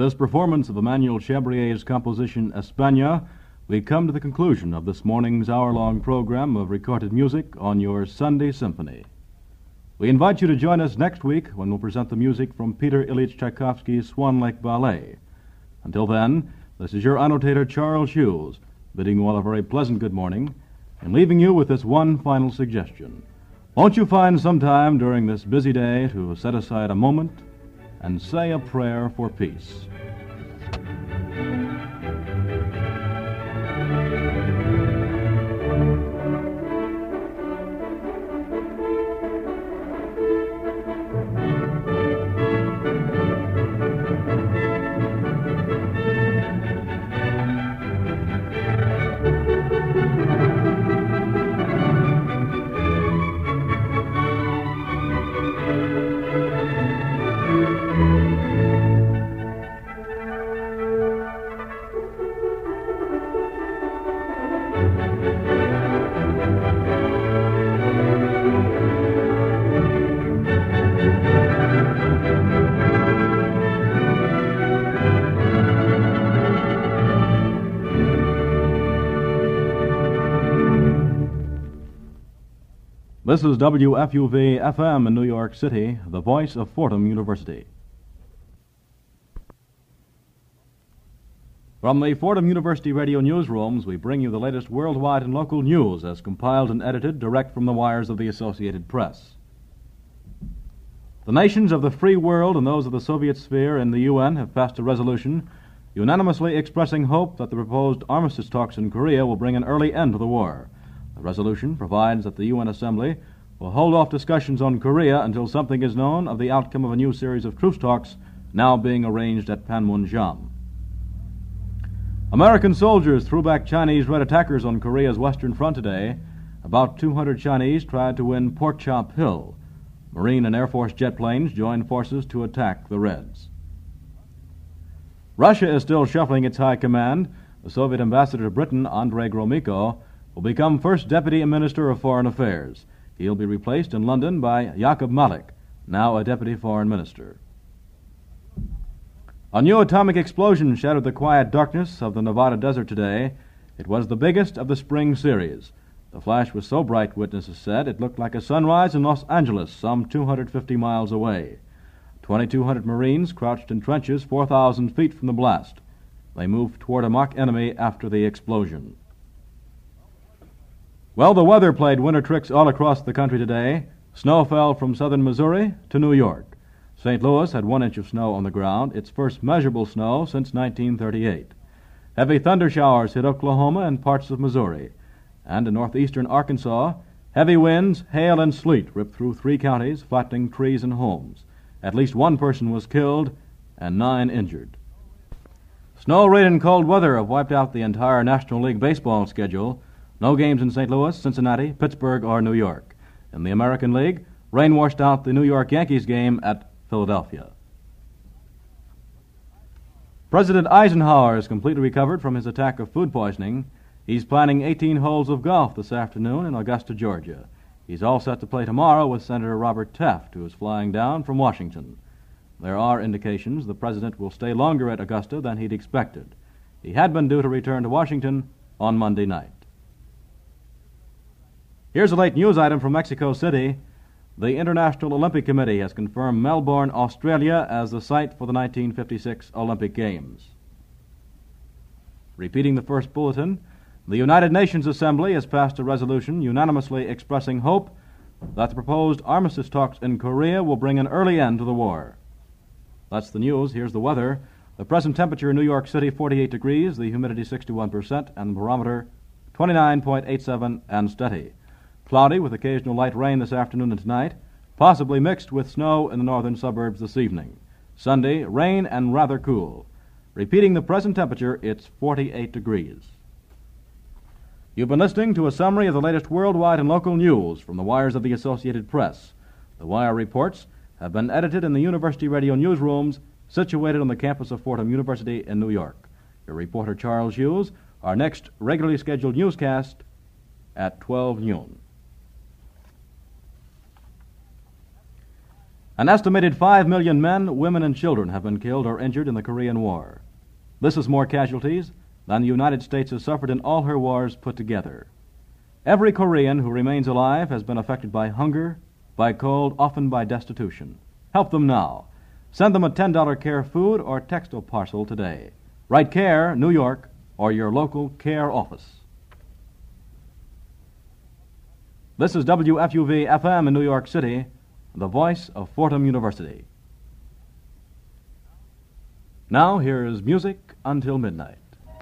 this performance of Emmanuel Chabrier's composition España, we come to the conclusion of this morning's hour-long program of recorded music on your Sunday Symphony. We invite you to join us next week when we'll present the music from Peter Ilyich Tchaikovsky's Swan Lake Ballet. Until then, this is your annotator, Charles Hughes, bidding you all a very pleasant good morning and leaving you with this one final suggestion. Won't you find some time during this busy day to set aside a moment and say a prayer for peace? This is WFUV-FM in New York City, the voice of Fordham University. From the Fordham University radio newsrooms, we bring you the latest worldwide and local news as compiled and edited direct from the wires of the Associated Press. The nations of the free world and those of the Soviet sphere and the UN have passed a resolution unanimously expressing hope that the proposed armistice talks in Korea will bring an early end to the war. The resolution provides that the UN Assembly will hold off discussions on Korea until something is known of the outcome of a new series of truce talks now being arranged at Panmunjom. American soldiers threw back Chinese Red attackers on Korea's western front today. About 200 Chinese tried to win Pork Chop Hill. Marine and Air Force jet planes joined forces to attack the Reds. Russia is still shuffling its high command. The Soviet ambassador to Britain, Andrei Gromyko, will become first Deputy Minister of Foreign Affairs. He'll be replaced in London by Yakub Malik, now a Deputy Foreign Minister. A new atomic explosion shattered the quiet darkness of the Nevada desert today. It was the biggest of the spring series. The flash was so bright, witnesses said, it looked like a sunrise in Los Angeles, some 250 miles away. 2,200 Marines crouched in trenches 4,000 feet from the blast. They moved toward a mock enemy after the explosion. Well, the weather played winter tricks all across the country today. Snow fell from southern Missouri to New York. St. Louis had 1 inch of snow on the ground, its first measurable snow since 1938. Heavy thunder showers hit Oklahoma and parts of Missouri. And in northeastern Arkansas, heavy winds, hail, and sleet ripped through 3 counties, flattening trees and homes. At least 1 person was killed and 9 injured. Snow, rain, and cold weather have wiped out the entire National League baseball schedule. No games in St. Louis, Cincinnati, Pittsburgh, or New York. In the American League, rain washed out the New York Yankees game at Philadelphia. President Eisenhower is completely recovered from his attack of food poisoning. He's planning 18 holes of golf this afternoon in Augusta, Georgia. He's all set to play tomorrow with Senator Robert Taft, who is flying down from Washington. There are indications the president will stay longer at Augusta than he'd expected. He had been due to return to Washington on Monday night. Here's a late news item from Mexico City. The International Olympic Committee has confirmed Melbourne, Australia as the site for the 1956 Olympic Games. Repeating the first bulletin, the United Nations Assembly has passed a resolution unanimously expressing hope that the proposed armistice talks in Korea will bring an early end to the war. That's the news. Here's the weather. The present temperature in New York City, 48 degrees, the humidity 61%, and the barometer 29.87 and steady. Cloudy with occasional light rain this afternoon and tonight, possibly mixed with snow in the northern suburbs this evening. Sunday, rain and rather cool. Repeating the present temperature, it's 48 degrees. You've been listening to a summary of the latest worldwide and local news from the wires of the Associated Press. The wire reports have been edited in the University Radio newsrooms situated on the campus of Fordham University in New York. Your reporter, Charles Hughes. Our next regularly scheduled newscast at 12 noon. An estimated 5 million men, women, and children have been killed or injured in the Korean War. This is more casualties than the United States has suffered in all her wars put together. Every Korean who remains alive has been affected by hunger, by cold, often by destitution. Help them now. Send them a $10 CARE food or textile parcel today. Write CARE, New York, or your local CARE office. This is WFUV-FM in New York City, the voice of Fordham University. Now here is Music Until Midnight.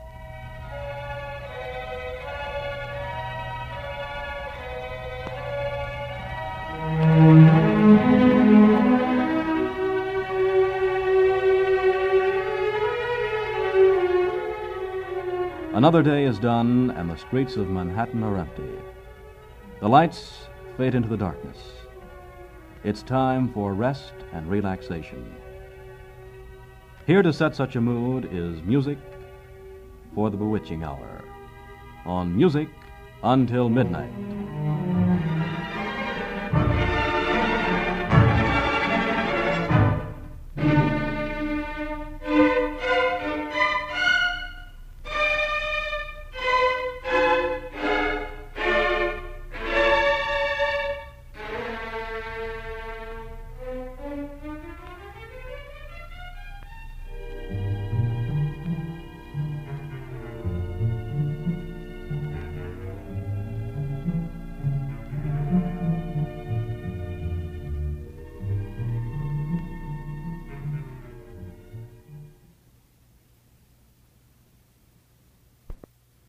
Another day is done, and the streets of Manhattan are empty. The lights fade into the darkness. It's time for rest and relaxation. Here to set such a mood is music for the bewitching hour. On Music Until Midnight.